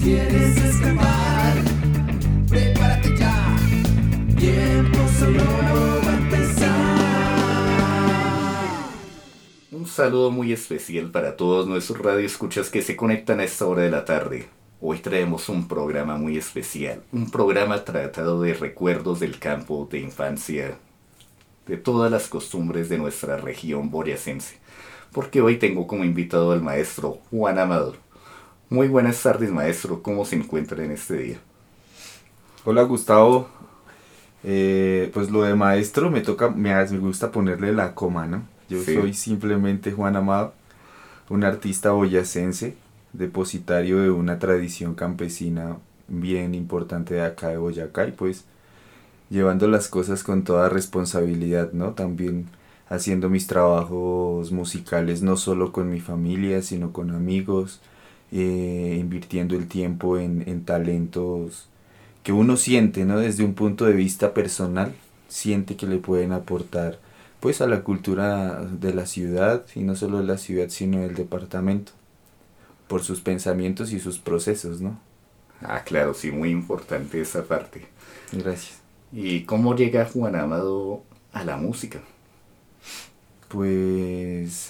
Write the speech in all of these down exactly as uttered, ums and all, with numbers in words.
quieres escapar, prepárate ya, tiempo sonoro va a empezar. Un saludo muy especial para todos nuestros radioescuchas que se conectan a esta hora de la tarde. Hoy traemos un programa muy especial, un programa tratado de recuerdos del campo, de infancia, de todas las costumbres de nuestra región boyacense, porque hoy tengo como invitado al maestro Juan Amado. Muy buenas tardes, maestro, ¿cómo se encuentra en este día? Hola, Gustavo. Eh, pues lo de maestro me toca, me, me gusta ponerle la coma, ¿no? Yo Sí. soy simplemente Juan Amado, un artista boyacense, depositario de una tradición campesina bien importante de acá de Boyacá, y pues llevando las cosas con toda responsabilidad, ¿no? También haciendo mis trabajos musicales no solo con mi familia, sino con amigos, eh, invirtiendo el tiempo en, en talentos que uno siente, ¿no? Desde un punto de vista personal, siente que le pueden aportar pues a la cultura de la ciudad, y no solo de la ciudad, sino del departamento, por sus pensamientos y sus procesos, ¿no? Ah, claro, sí, muy importante esa parte. Gracias. ¿Y cómo llega Juan Amado a la música? Pues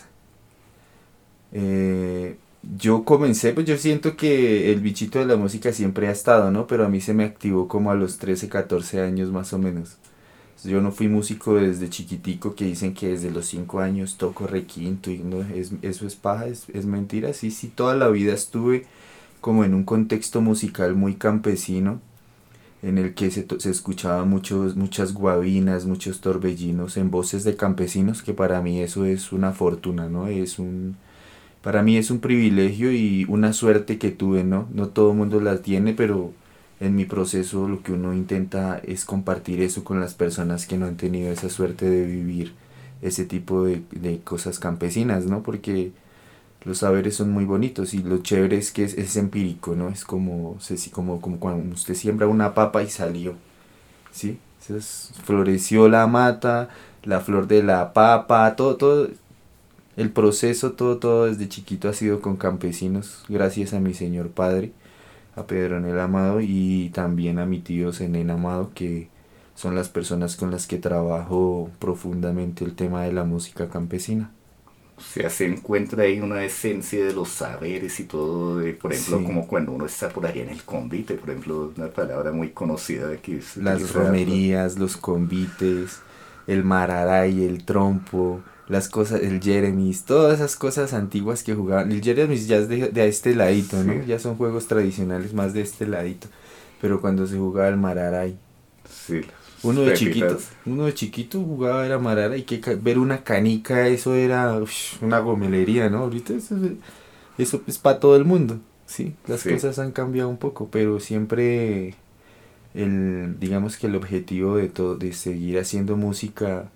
eh, yo comencé, pues yo siento que el bichito de la música siempre ha estado, ¿no? Pero a mí se me activó como a los trece, catorce años más o menos. Yo no fui músico desde chiquitico, que dicen que desde los cinco años toco requinto, y no, es, eso es paja, es, es mentira. Sí, sí, toda la vida estuve como en un contexto musical muy campesino, en el que se, to- se escuchaba muchos, muchas guabinas, muchos torbellinos en voces de campesinos, que para mí eso es una fortuna, ¿no? Es un, para mí es un privilegio y una suerte que tuve, ¿no? No todo el mundo la tiene, pero en mi proceso lo que uno intenta es compartir eso con las personas que no han tenido esa suerte de vivir ese tipo de, de cosas campesinas, ¿no? Porque los saberes son muy bonitos, y lo chévere es que es, es empírico, ¿no? Es como, se- si- como, como cuando usted siembra una papa y salió, ¿sí? Entonces, floreció la mata, la flor de la papa, todo, todo, el proceso, todo, todo desde chiquito ha sido con campesinos, gracias a mi señor padre, a Pedronel Amado, y también a mi tío Zenén Amado, que son las personas con las que trabajo profundamente el tema de la música campesina. O sea, se encuentra ahí una esencia de los saberes y todo, de, por ejemplo, Sí, como cuando uno está por allá en el convite, por ejemplo, una palabra muy conocida que se las utiliza harto. romerías, los convites, el mararay, el trompo, las cosas, el Jeremis, todas esas cosas antiguas que jugaban. El Jeremis ya es de, de este ladito, Sí, ¿no? Ya son juegos tradicionales más de este ladito. Pero cuando se jugaba el mararay, sí, las uno de chiquito, pepitas. uno de chiquito jugaba era mararay, que ca- ver una canica, eso era ush, una gomelería, ¿no? Ahorita eso, eso es para todo el mundo, ¿sí? Las Sí, cosas han cambiado un poco, pero siempre el, digamos que el objetivo de todo, de seguir haciendo música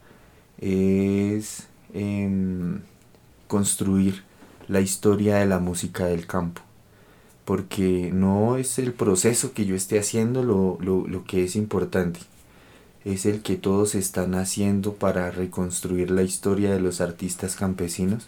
es em, construir la historia de la música del campo, porque no es el proceso que yo esté haciendo lo, lo, lo que es importante, es el que todos están haciendo para reconstruir la historia de los artistas campesinos,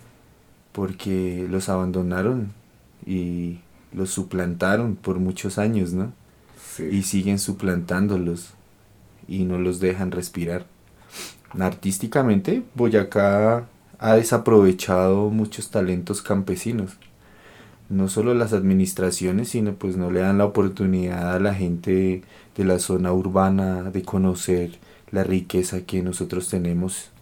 porque los abandonaron y los suplantaron por muchos años, ¿no? sí. Y siguen suplantándolos y no los dejan respirar. Artísticamente, Boyacá ha desaprovechado muchos talentos campesinos. No solo las administraciones, sino pues no le dan la oportunidad a la gente de la zona urbana de conocer la riqueza que nosotros tenemos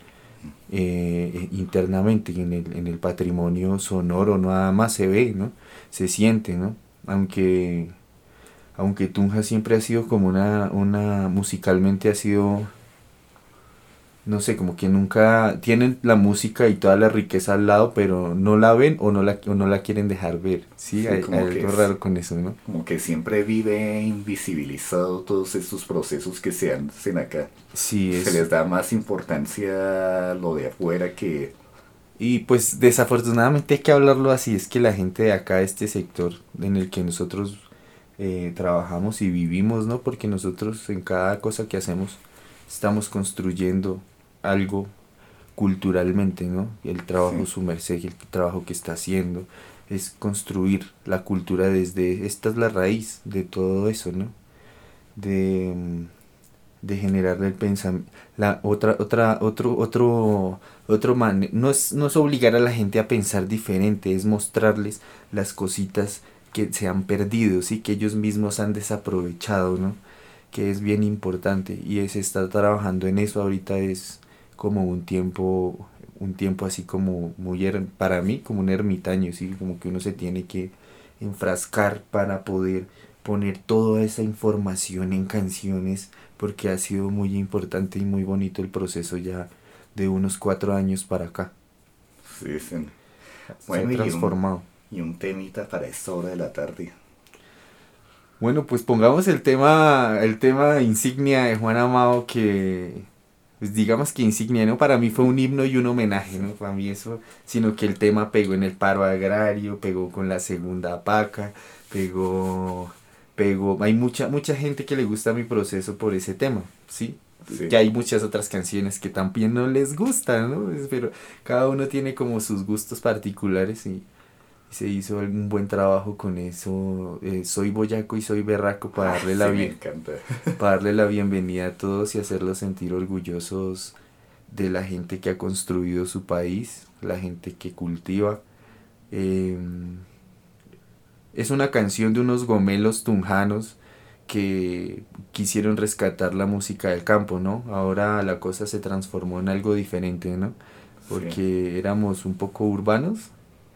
eh, internamente en el, en el patrimonio sonoro. Nada más se ve, ¿no? Se siente, ¿no? Aunque aunque Tunja siempre ha sido como una, una, musicalmente ha sido, no sé, como que nunca tienen la música y toda la riqueza al lado, pero no la ven o no la, o no la quieren dejar ver, ¿sí? Sí, Hay, hay como que algo es, raro con eso, ¿no? como que siempre vive invisibilizado todos estos procesos que se hacen acá. Sí, Se es. les da más importancia a lo de afuera que... Y pues desafortunadamente hay que hablarlo así, es que la gente de acá, de este sector en el que nosotros eh, trabajamos y vivimos, ¿no? Porque nosotros en cada cosa que hacemos estamos construyendo algo culturalmente, ¿no? El trabajo Sí, su merced, el trabajo que está haciendo, es construir la cultura desde, esta es la raíz de todo eso, ¿no? De, de generarle el pensamiento, la otra, otra, otro, otro, otro man, no es, no es obligar a la gente a pensar diferente, es mostrarles las cositas que se han perdido, sí, que ellos mismos han desaprovechado, ¿no? Que es bien importante, y es estar trabajando en eso ahorita es como un tiempo, un tiempo así como muy, er, para mí, como un ermitaño, ¿sí? Como que uno se tiene que enfrascar para poder poner toda esa información en canciones, porque ha sido muy importante y muy bonito el proceso ya de unos cuatro años para acá. Sí, sí. Bueno, se ha transformado. Y un, y un temita para esta hora de la tarde. Bueno, pues pongamos el tema, el tema insignia de Juan Amado, que pues digamos que insignia, ¿no? Para mí fue un himno y un homenaje, ¿no? Para mí eso, sino que el tema pegó en el paro agrario, pegó con la segunda paca, pegó, pegó, hay mucha, mucha gente que le gusta mi proceso por ese tema, ¿sí? Sí. Que hay muchas otras canciones que también no les gustan, ¿no? Pero cada uno tiene como sus gustos particulares y se hizo un buen trabajo con eso. Eh, soy boyaco y soy berraco para darle, la sí, bien, para darle la bienvenida a todos y hacerlos sentir orgullosos de la gente que ha construido su país, la gente que cultiva. Eh, es una canción de unos gomelos tunjanos que quisieron rescatar la música del campo, ¿no? Ahora la cosa se transformó en algo diferente, ¿no? Porque sí, éramos un poco urbanos.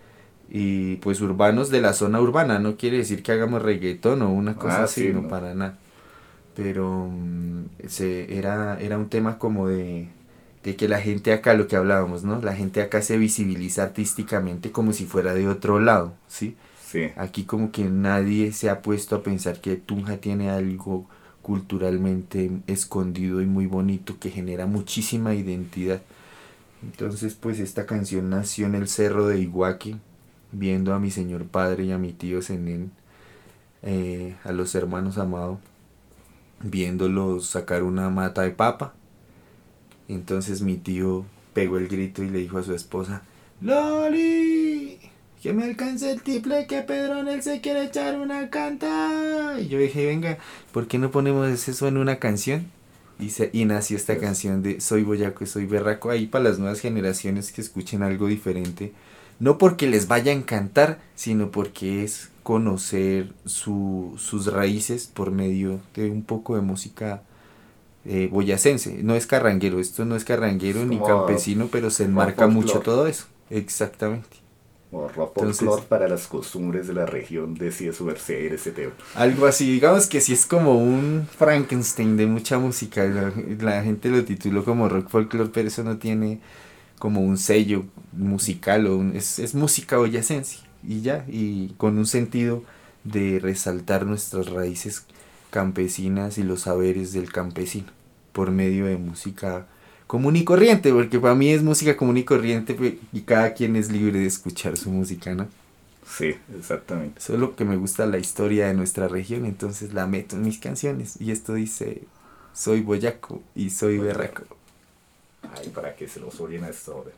Y pues urbanos de la zona urbana, no quiere decir que hagamos reggaetón o una cosa ah, así, sí, no, no para nada. Pero um, se, era, era un tema como de, de que la gente acá, lo que hablábamos, ¿no? La gente acá se visibiliza artísticamente como si fuera de otro lado, ¿sí? Sí. Aquí como que nadie se ha puesto a pensar que Tunja tiene algo culturalmente escondido y muy bonito que genera muchísima identidad. Entonces pues esta canción nació en el cerro de Iguaqui, viendo a mi señor padre y a mi tío Zenén, eh, a los hermanos Amado, viéndolos sacar una mata de papa. Entonces mi tío pegó el grito y le dijo a su esposa: ¡Loli! ¡Que me alcance el tiple que Pedronel se quiere echar una canta! Y yo dije, venga, ¿por qué no ponemos eso en una canción? Y, se, y nació esta pues, canción de Soy boyaco y soy berraco, ahí para las nuevas generaciones que escuchen algo diferente. No porque les vaya a encantar, sino porque es conocer su, sus raíces por medio de un poco de música eh, boyacense. No es carranguero, esto no es carranguero ni campesino, pero se enmarca mucho todo eso. Exactamente. O rock folclore para las costumbres de la región, decía su merced ese tema. Algo así, digamos que sí es como un Frankenstein de mucha música. La, la gente lo tituló como rock folclore, pero eso no tiene como un sello musical, o un, es, es música boyacense y ya, y con un sentido de resaltar nuestras raíces campesinas y los saberes del campesino por medio de música común y corriente, porque para mí es música común y corriente y cada quien es libre de escuchar su música, ¿no? Sí, exactamente. Solo que me gusta la historia de nuestra región, entonces la meto en mis canciones, y esto dice: soy boyaco y soy berraco. Ay, para que se los oyen a esta hora.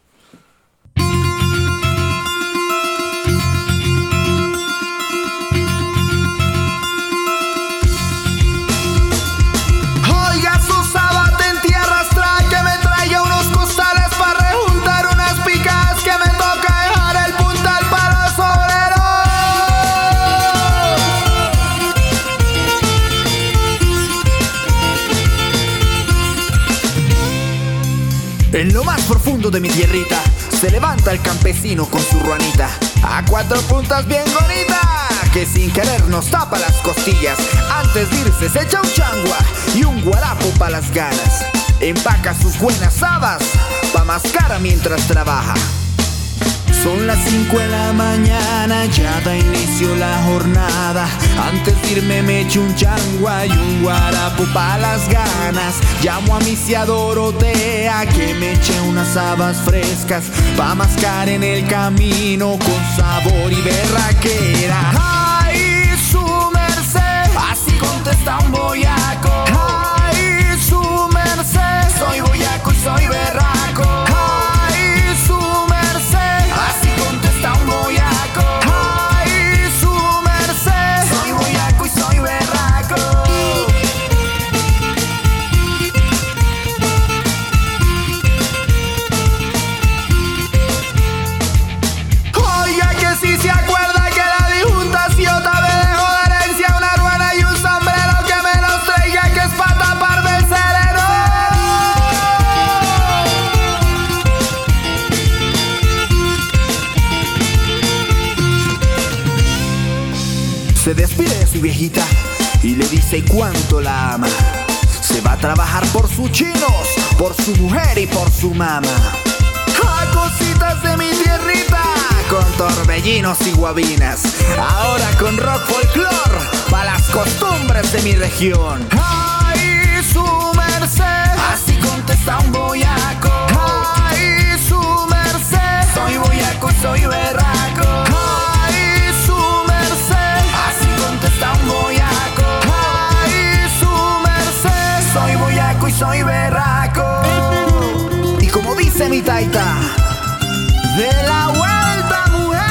Oiga, su sabate en tierras trae que me traiga unos costales para rejuntar unas picas que me toca dejar el puntal para los obreros. En lo más profundo de mi tierrita se levanta el campesino con su ruanita a cuatro puntas bien bonita, que sin querer nos tapa las costillas. Antes de irse se echa un changua y un guarapo pa' las ganas. Empaca sus buenas habas pa' mascara mientras trabaja. Son las cinco de la mañana, ya da inicio la jornada. Antes de irme me echo un changua y un guarapo pa' las ganas. Llamo a mi cia Dorotea que me eche unas habas frescas pa' mascar en el camino con sabor y berraquera. ¡Ay, su merced! Así contesta un boyaco. ¡Ay, su merced! Soy boyaco y soy berraco. ¡Ay, su merced! Así contesta un boyaco. se despide de su viejita y le dice cuánto la ama. Se va a trabajar por sus chinos, por su mujer y por su mamá. ¡Ah, cositas de mi tierrita! Con torbellinos y guabinas. Ahora con rock folclor, pa' las costumbres de mi región. ¡Ay, su merced! Así contesta un boyaco. ¡Ay, su merced! Soy boyaco y soy berraco. ¡Ay, su merced! Así contesta un boyaco. ¡Ay, su merced! Soy boyaco y soy berraco. Y como dice mi taita, de la vuelta, mujer.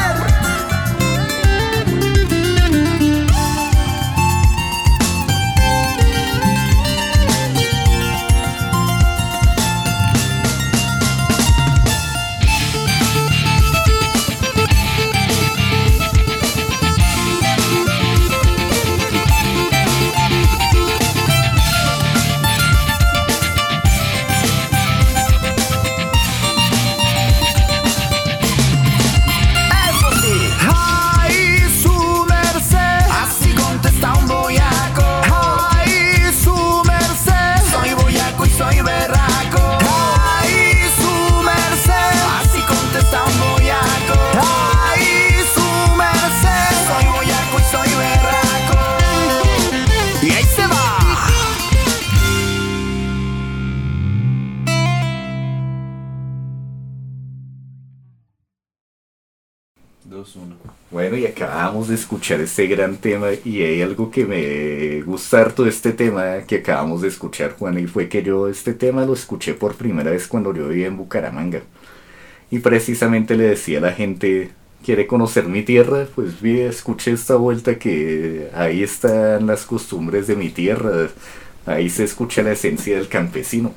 Bueno, y acabamos de escuchar este gran tema y hay algo que me gusta harto de este tema que acabamos de escuchar, Juan, y fue que yo este tema lo escuché por primera vez cuando yo vivía en Bucaramanga. Y precisamente le decía a la gente, ¿quiere conocer mi tierra? Pues bien, escuché esta vuelta que ahí están las costumbres de mi tierra, ahí se escucha la esencia del campesino.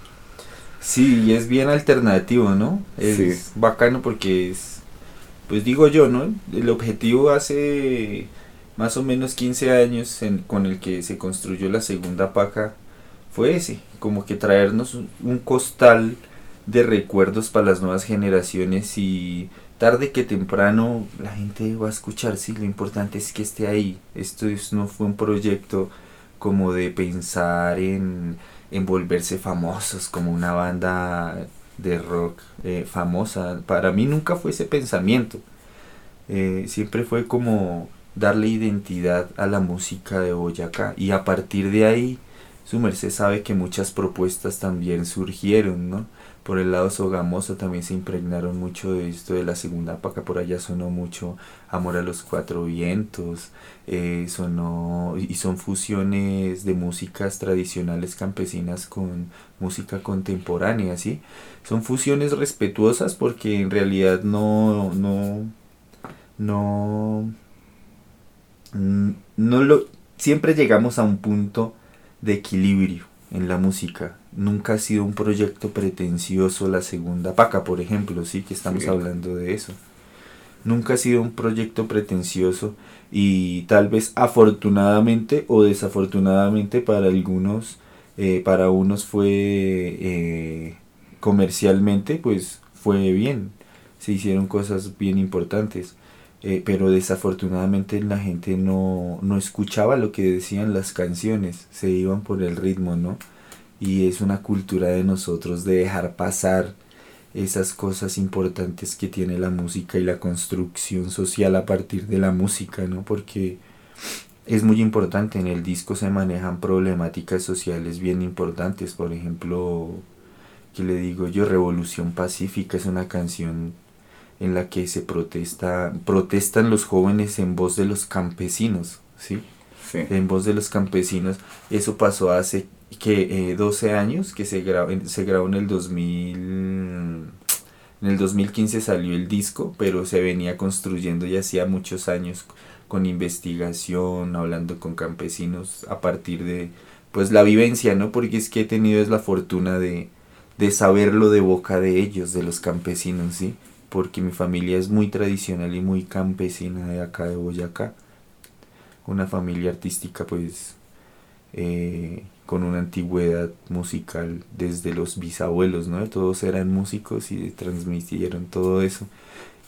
Sí, y es bien alternativo, ¿no? Es sí. Bacano porque es... Pues digo yo, ¿no? El objetivo hace más o menos quince años en, con el que se construyó la segunda paca fue ese, como que traernos un, un costal de recuerdos para las nuevas generaciones y tarde que temprano la gente va a escuchar, sí, lo importante es que esté ahí. Esto es, no fue un proyecto como de pensar en, en volverse famosos como una banda de rock eh, famosa. Para mí nunca fue ese pensamiento, eh, siempre fue como darle identidad a la música de Boyacá y a partir de ahí su merced sabe que muchas propuestas también surgieron, ¿no? Por el lado sogamoso también se impregnaron mucho de esto de la segunda paca, por allá sonó mucho Amor a los Cuatro Vientos, eh, sonó y son fusiones de músicas tradicionales campesinas con música contemporánea, ¿sí? Son fusiones respetuosas porque en realidad no, no, no, no lo, siempre llegamos a un punto de equilibrio en la música. Nunca ha sido un proyecto pretencioso la segunda paca, por ejemplo, sí, que estamos sí. hablando de eso. Nunca ha sido un proyecto pretencioso y tal vez afortunadamente o desafortunadamente para algunos, eh, para unos fue eh, comercialmente, pues fue bien, se hicieron cosas bien importantes, eh, pero desafortunadamente la gente no, no escuchaba lo que decían las canciones, se iban por el ritmo, ¿no? Y es una cultura de nosotros de dejar pasar esas cosas importantes que tiene la música y la construcción social a partir de la música, ¿no? Porque es muy importante, en el disco se manejan problemáticas sociales bien importantes, por ejemplo, ¿qué le digo yo? Revolución Pacífica es una canción en la que se protesta, protestan los jóvenes en voz de los campesinos, ¿sí? Sí. En voz de los campesinos. Eso pasó hace que eh, doce años, que se grabó, se grabó en el dos mil, en el dos mil quince salió el disco, pero se venía construyendo ya hacía muchos años con investigación, hablando con campesinos a partir de pues la vivencia, ¿no? Porque es que he tenido es la fortuna de, de saberlo de boca de ellos, de los campesinos, ¿sí? Porque mi familia es muy tradicional y muy campesina de acá de Boyacá, una familia artística pues eh, con una antigüedad musical desde los bisabuelos, ¿no? Todos eran músicos y transmitieron todo eso.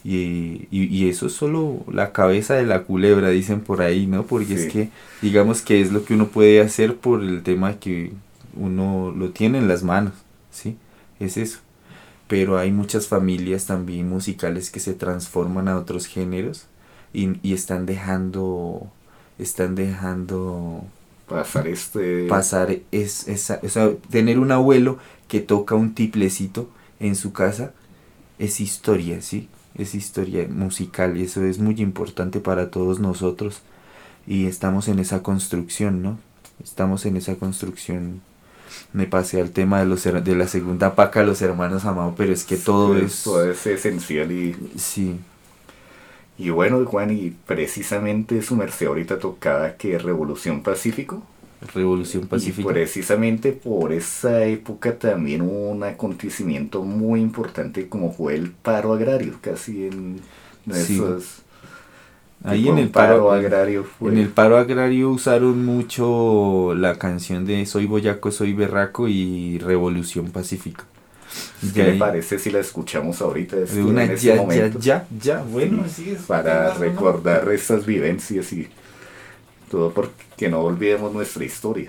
Y, y, y eso es solo la cabeza de la culebra, dicen por ahí, ¿no? Porque Sí. es que, digamos que es lo que uno puede hacer por el tema que uno lo tiene en las manos, ¿sí? Es eso. Pero hay muchas familias también musicales que se transforman a otros géneros y, y están dejando, están dejando Pasar este... pasar es, esa, o sea, tener un abuelo que toca un tiplecito en su casa es historia, ¿sí? Es historia musical y eso es muy importante para todos nosotros y estamos en esa construcción, ¿no? Estamos en esa construcción. Me pasé al tema de los her- de la segunda paca, los hermanos Amado, pero es que todo es... Todo es esencial y... Sí, Y bueno, Juan, y precisamente su merced ahorita tocaba que Revolución Pacífico. Revolución Y Pacífica. precisamente por esa época también hubo un acontecimiento muy importante como fue el paro agrario, casi en Sí. esos... Ahí tipo en un el paro, agrario fue... en el paro agrario usaron mucho la canción de Soy Boyaco, Soy Berraco y Revolución Pacífica. ¿Qué De le ahí- parece si la escuchamos ahorita? este, de una en este ya, ya, momento? ya, ya, bueno, Sí, así es. para temas, ¿no? recordar esas vivencias y todo porque no olvidemos nuestra historia.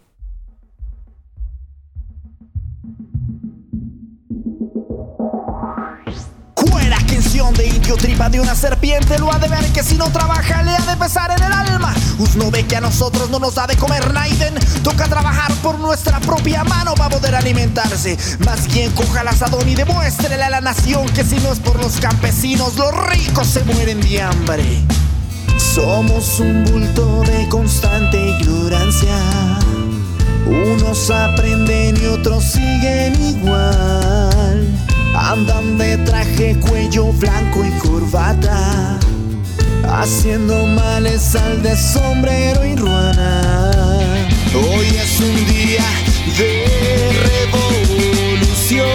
Cuera canción de indio, tripa de una serpiente. Lo ha de ver que si no trabaja le ha de pesar en el alma. Us no ve que a nosotros no nos da de comer Naiden. Toca trabajar por nuestra propia mano para poder alimentarse. Más quien coja el asadón y demuéstrele a la nación que si no es por los campesinos, los ricos se mueren de hambre. Somos un bulto de constante ignorancia. Unos aprenden y otros siguen igual. Andan de traje, cuello blanco y corbata, haciendo males al de sombrero y ruana. Hoy es un día de revolución.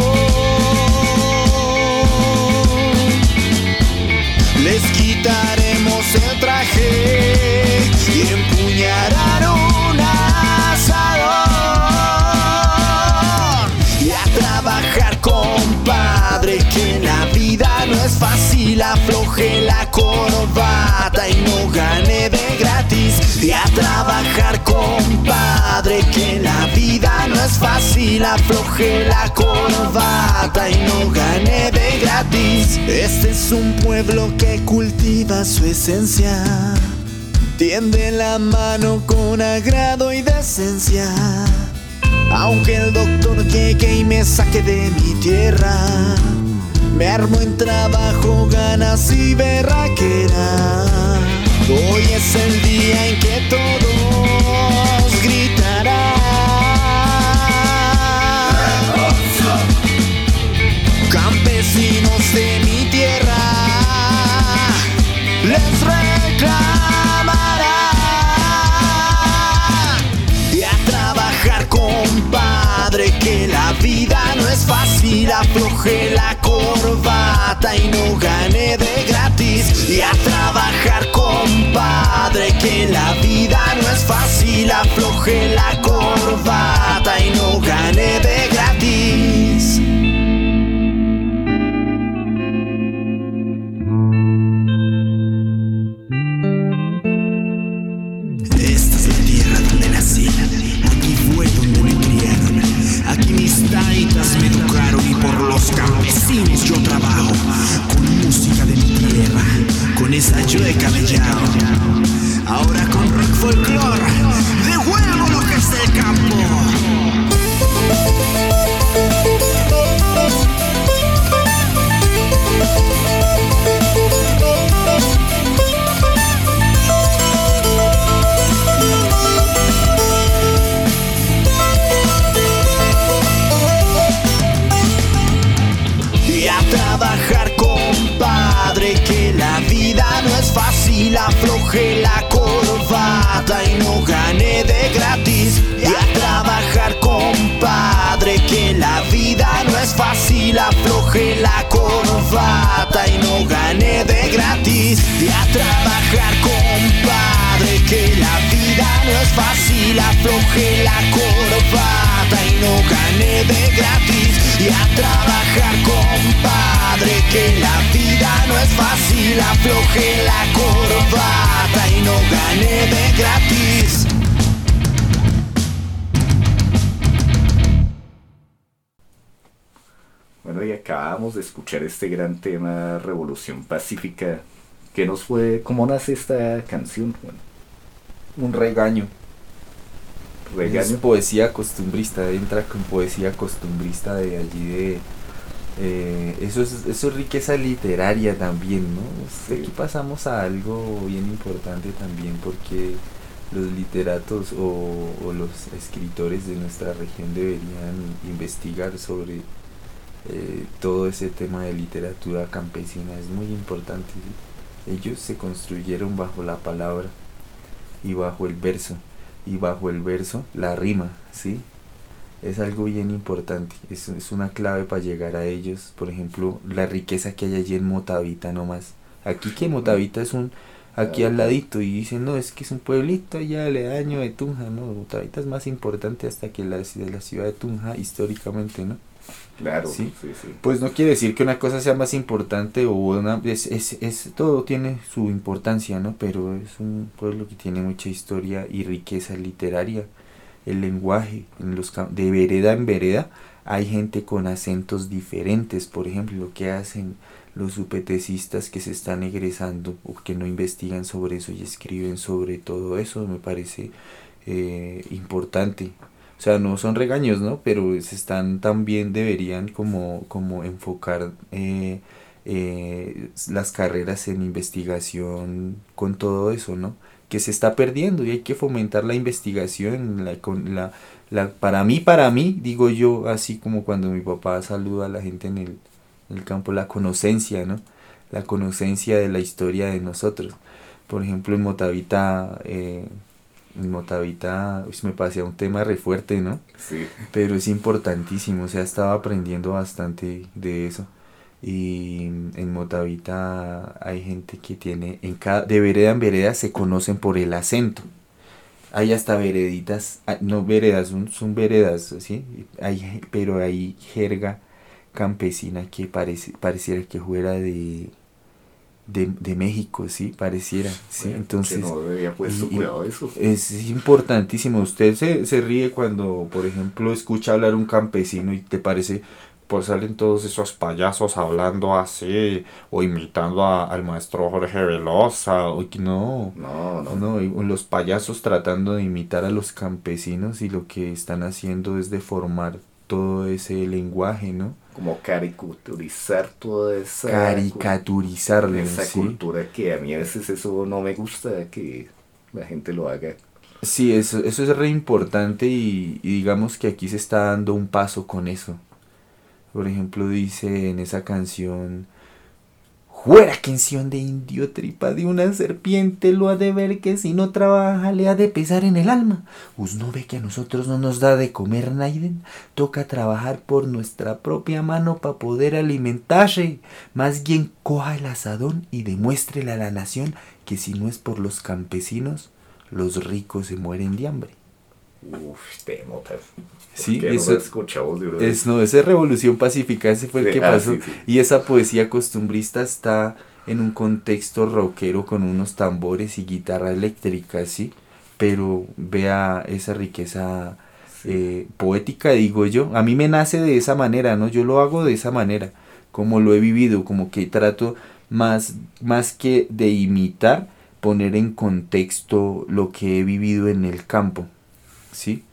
Les quitaremos el traje y empuñarán un asadón. Y a trabajar, compadre, que la vida no es fácil. Afloje la corbata y no gane de gratis. Y a trabajar, compadre, que la vida no es fácil. Afloje la corbata y no gane de gratis. Este es un pueblo que cultiva su esencia. Tiende la mano con agrado y decencia. Aunque el doctor llegue y me saque de mi tierra, me armo en trabajo, ganas y berraquera. Hoy es el día en que todos gritarán. Campesinos de mi tierra, les reclamarán. Y a trabajar, compadre, que la vida no es fácil. Afloje la corbata y no gane de gratis. Y a trabajar, compadre, que la vida no es fácil. Afloje la corbata y no gane de gratis. Esta es la tierra donde nací, aquí fue donde me criaron, aquí mis taitas me educaron y por los campesinos yo trabajo, con música de mi tierra, con esa yueca de yao. Ahora con rock folklore, devuelvo lo que es el campo. Y a trabajar, compadre, que la vida no es fácil. Afloje la corbata y no gane de gratis. Y a trabajar, compadre, que la vida no es fácil. Afloje la corbata y no gane de gratis. Y a trabajar, compadre, que la vida no es fácil. Afloje la corbata y no gane de gratis. Y a trabajar, compadre, que la vida no es fácil, afloje la corbata y no gane de gratis. Bueno, y acabamos de escuchar este gran tema, Revolución Pacífica. ¿Qué nos fue? ¿Cómo nace esta canción, Juan? Un regaño. Regaño. Es poesía costumbrista, entra con poesía costumbrista de allí de... Eh, eso, es, eso es riqueza literaria también, ¿no? Sí. Aquí pasamos a algo bien importante también porque los literatos o, o los escritores de nuestra región deberían investigar sobre eh, todo ese tema de literatura campesina. Es muy importante. Ellos se construyeron bajo la palabra y bajo el verso, y bajo el verso la rima, ¿sí? Es algo bien importante, es, es una clave para llegar a ellos. Por ejemplo, la riqueza que hay allí en Motavita nomás. Aquí que Motavita es un, aquí al ladito, y dicen, no, es que es un pueblito allá aledaño de Tunja, no, Motavita es más importante hasta que la, de la ciudad de Tunja históricamente, ¿no? Claro, ¿sí? Sí, sí. Pues no quiere decir que una cosa sea más importante o una, es, es, es, todo tiene su importancia, ¿no? Pero es un pueblo que tiene mucha historia y riqueza literaria. El lenguaje, en los, de vereda en vereda, hay gente con acentos diferentes. Por ejemplo, lo que hacen los upetecistas que se están egresando o que no investigan sobre eso y escriben sobre todo eso, me parece eh, importante. O sea, no son regaños, ¿no? Pero se están también, deberían como, como enfocar eh, eh, las carreras en investigación con todo eso, ¿no? Que se está perdiendo y hay que fomentar la investigación, la, con la, la, para mí, para mí, digo yo, así como cuando mi papá saluda a la gente en el, en el campo, la conocencia, ¿no? La conocencia de la historia de nosotros. Por ejemplo, en Motavita, eh, en Motavita, pues me pasé a un tema re fuerte, ¿no? Sí. Pero es importantísimo, o sea, estaba aprendiendo bastante de eso. Y en Motavita hay gente que tiene, en cada, de vereda en vereda se conocen por el acento. Hay hasta vereditas, no veredas, son, son veredas, ¿sí? Hay, pero hay jerga campesina que parece, pareciera que fuera de, de, de México, ¿sí? Pareciera, ¿sí? Bueno, entonces... que no había puesto y, cuidado eso. Es importantísimo. Usted se, se ríe cuando, por ejemplo, escucha hablar un campesino y te parece... Pues salen todos esos payasos hablando así, o imitando a, al maestro Jorge Velosa, o que no, no, no, no, y los payasos tratando de imitar a los campesinos y lo que están haciendo es deformar todo ese lenguaje, ¿no? Como caricaturizar toda esa... Caricaturizarlo, esa ¿sí? cultura que a mí a veces eso no me gusta que la gente lo haga. Sí, eso, eso es re importante y, y digamos que aquí se está dando un paso con eso. Por ejemplo, dice en esa canción: "Juera canción de indio, tripa de una serpiente, lo ha de ver que si no trabaja le ha de pesar en el alma. Us no ve que a nosotros no nos da de comer naiden, toca trabajar por nuestra propia mano para poder alimentarse. Más bien coja el asadón y demuéstrele a la nación que si no es por los campesinos, los ricos se mueren de hambre". Uf, te motas. Sí, no eso escuchamos de una es, no, esa es Revolución Pacífica, ese fue el sí, que ah, pasó. sí, sí. Y esa poesía costumbrista está en un contexto rockero con unos tambores y guitarra eléctrica, ¿sí? Pero vea esa riqueza sí. eh, poética, digo yo. A mí me nace de esa manera, ¿no? Yo lo hago de esa manera, como lo he vivido, como que trato más, más que de imitar, poner en contexto lo que he vivido en el campo, ¿sí?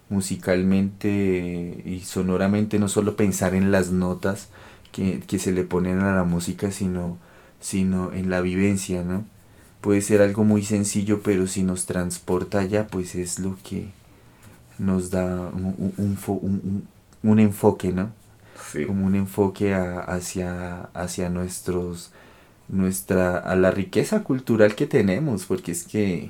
Musicalmente y sonoramente, no solo pensar en las notas que, que se le ponen a la música, sino, sino en la vivencia, ¿no? Puede ser algo muy sencillo, pero si nos transporta allá, pues es lo que nos da un, un, un, un, un enfoque, ¿no? Sí. Como un enfoque a, hacia, hacia nuestros, nuestra, a la riqueza cultural que tenemos, porque es que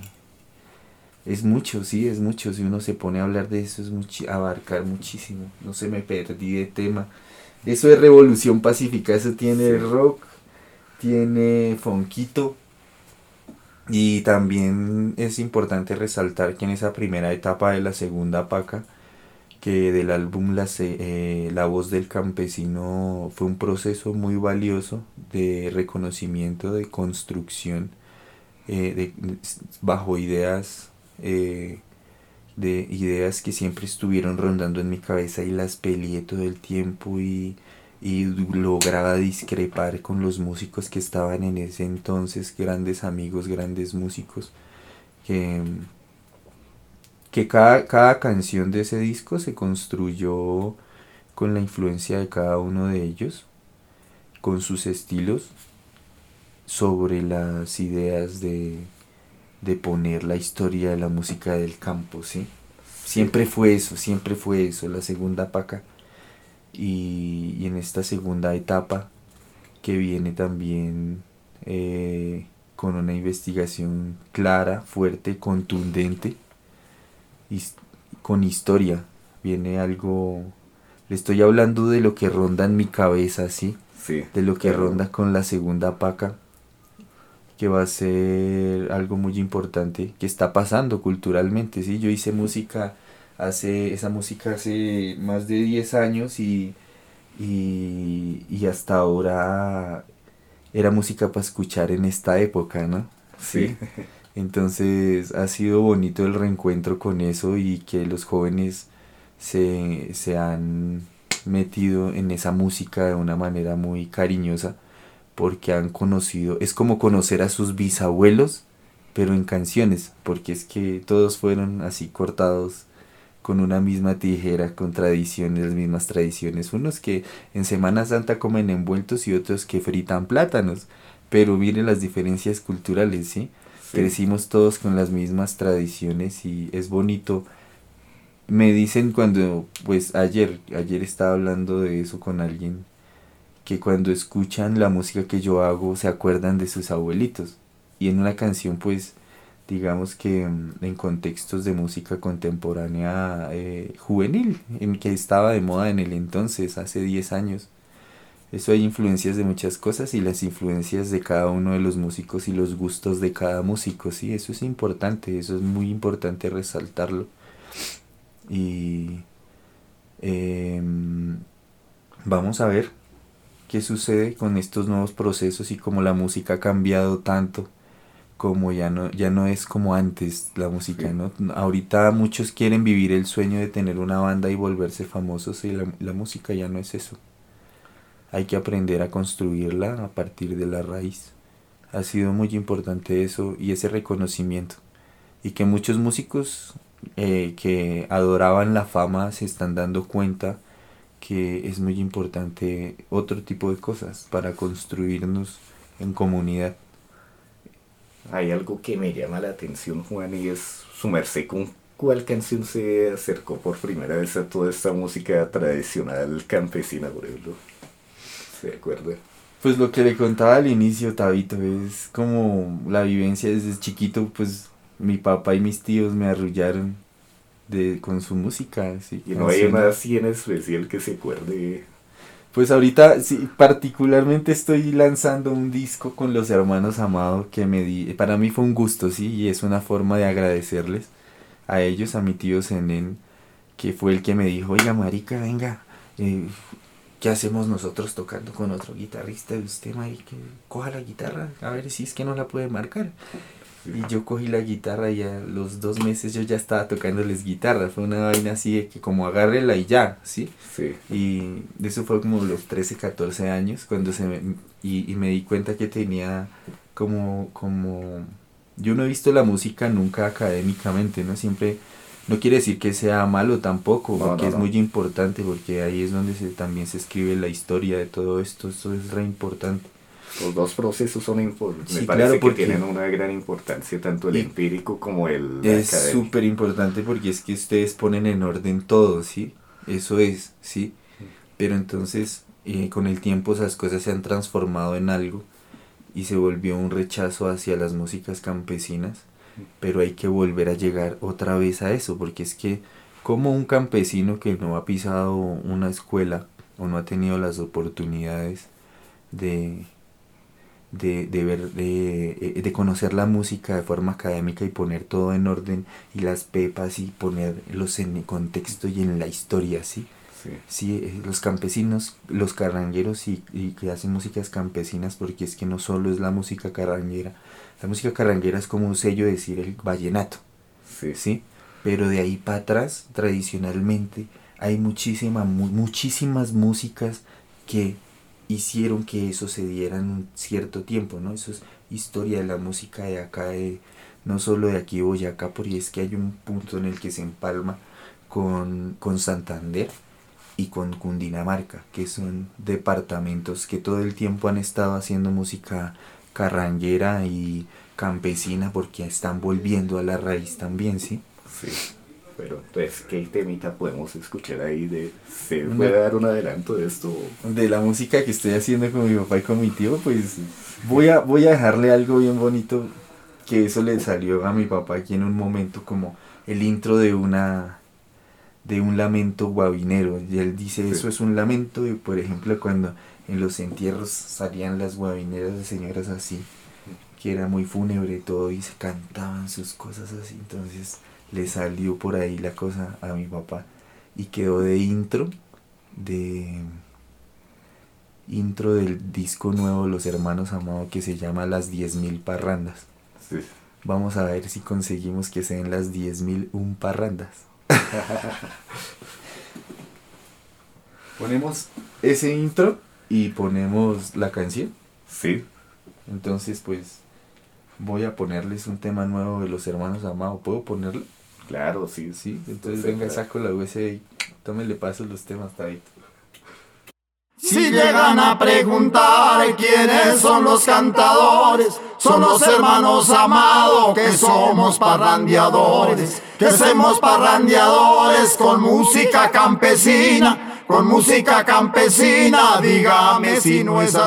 es mucho, sí, es mucho. Si uno se pone a hablar de eso, es mucho, abarcar muchísimo. No se me perdí de tema. Eso es Revolución Pacífica, eso tiene sí. rock, tiene fonquito. Y también es importante resaltar que en esa primera etapa de la segunda paca, que del álbum La, Se- eh, La Voz del Campesino fue un proceso muy valioso de reconocimiento, de construcción, eh, de, bajo ideas, eh, de ideas que siempre estuvieron rondando en mi cabeza y las peleé todo el tiempo y, y lograba discrepar con los músicos que estaban en ese entonces, grandes amigos, grandes músicos, que que cada, cada canción de ese disco se construyó con la influencia de cada uno de ellos, con sus estilos, sobre las ideas de, de poner la historia de la música del campo, ¿sí? Siempre fue eso, siempre fue eso, la segunda paca. Y, y en esta segunda etapa, que viene también eh, con una investigación clara, fuerte, contundente, con historia, viene algo, le estoy hablando de lo que ronda en mi cabeza, ¿sí? Sí, De lo que claro. ronda con la segunda paca, que va a ser algo muy importante, que está pasando culturalmente, ¿sí? Yo hice música, hace esa música hace más de diez años y, y, y hasta ahora era música para escuchar en esta época, ¿no? Sí. Entonces ha sido bonito el reencuentro con eso y que los jóvenes se, se han metido en esa música de una manera muy cariñosa porque han conocido, es como conocer a sus bisabuelos pero en canciones, porque es que todos fueron así cortados con una misma tijera, con tradiciones, las mismas tradiciones, unos que en Semana Santa comen envueltos y otros que fritan plátanos, pero miren las diferencias culturales, ¿sí? Sí. Crecimos todos con las mismas tradiciones y es bonito. Me dicen cuando, pues ayer, ayer estaba hablando de eso con alguien, que cuando escuchan la música que yo hago se acuerdan de sus abuelitos. Y en una canción, pues, digamos que mm, en contextos de música contemporánea eh, juvenil, en que estaba de moda en el entonces, hace diez años. Eso hay influencias de muchas cosas y las influencias de cada uno de los músicos y los gustos de cada músico, sí, eso es importante, eso es muy importante resaltarlo. Y eh, vamos a ver qué sucede con estos nuevos procesos y cómo la música ha cambiado tanto, como ya no, ya no es como antes la música, Sí. ¿no? Ahorita muchos quieren vivir el sueño de tener una banda y volverse famosos y la, la música ya no es eso. Hay que aprender a construirla a partir de la raíz. Ha sido muy importante eso y ese reconocimiento. Y que muchos músicos eh, que adoraban la fama se están dando cuenta que es muy importante otro tipo de cosas para construirnos en comunidad. Hay algo que me llama la atención, Juan, y es su merced con cuál canción se acercó por primera vez a toda esta música tradicional campesina, por ejemplo. ¿Se acuerda? Pues lo que le contaba al inicio, Tabito, es como la vivencia desde chiquito, pues mi papá y mis tíos me arrullaron de, con su música, sí, Y no hay canciones. una así en especial que se acuerde. Pues ahorita sí, particularmente estoy lanzando un disco con los hermanos Amado que me di, para mí fue un gusto, sí, y es una forma de agradecerles a ellos, a mi tío Zenén, que fue el que me dijo, oiga marica, venga, eh, ¿qué hacemos nosotros tocando con otro guitarrista de usted, marica? Coja la guitarra, a ver si es que no la puede marcar. Y yo cogí la guitarra y a los dos meses yo ya estaba tocándoles guitarra. Fue una vaina así de que como agárrela y ya, ¿sí? Sí. Y eso fue como los trece, catorce años cuando se me, y, y me di cuenta que tenía como, como... Yo no he visto la música nunca académicamente, ¿no? Siempre... No quiere decir que sea malo tampoco, No, porque no, es no. muy importante, porque ahí es donde se, también se escribe la historia de todo esto. Esto es re importante. Los dos procesos son importantes. Sí, Me parece claro, porque- que tienen una gran importancia, tanto el Y- empírico como el Es académico. súper importante porque es que ustedes ponen en orden todo, ¿sí? Eso es, ¿sí? Pero entonces, eh, con el tiempo esas cosas se han transformado en algo y se volvió un rechazo hacia las músicas campesinas, pero hay que volver a llegar otra vez a eso, porque es que como un campesino que no ha pisado una escuela o no ha tenido las oportunidades de de, de ver, de, de conocer la música de forma académica y poner todo en orden y las pepas y ponerlos en el contexto y en la historia, ¿sí? Sí. Sí, los campesinos, los carrangueros y, y que hacen músicas campesinas, porque es que no solo es la música carranguera, la música carranguera es como un sello de decir el vallenato, Sí. ¿sí? Pero de ahí para atrás, tradicionalmente, hay muchísima, mu- muchísimas músicas que hicieron que eso se diera en un cierto tiempo, ¿no? Eso es historia de la música de acá, de, no solo de aquí Boyacá, porque es que hay un punto en el que se empalma con, con Santander y con Cundinamarca, que son departamentos que todo el tiempo han estado haciendo música carranguera y campesina, porque están volviendo a la raíz también, ¿sí? Sí. Pero entonces, ¿qué temita podemos escuchar ahí de... ¿Se No. puede dar un adelanto de esto? De la música que estoy haciendo con mi papá y con mi tío, pues voy a, voy a dejarle algo bien bonito, que eso le salió a mi papá aquí en un momento, como el intro de una de un lamento guabinero, y él dice, Sí. eso es un lamento, y por ejemplo cuando en los entierros salían las guabineras de señoras así, que era muy fúnebre todo, y se cantaban sus cosas así, entonces le salió por ahí la cosa a mi papá, y quedó de intro, de intro del disco nuevo de Los Hermanos Amado, que se llama Las diez mil Parrandas. Sí. Vamos a ver si conseguimos que sean las diez mil un parrandas. Ponemos ese intro y ponemos la canción. Sí. Entonces pues voy a ponerles un tema nuevo de Los Hermanos Amado. ¿Puedo ponerlo? Claro, sí. Sí, entonces Perfecto. venga, saco la U S B y tómele paso los temas, David. Si llegan a preguntar quiénes son los cantadores, son los hermanos Amado, que somos parrandeadores, que somos parrandeadores con música campesina, con música campesina, dígame si no es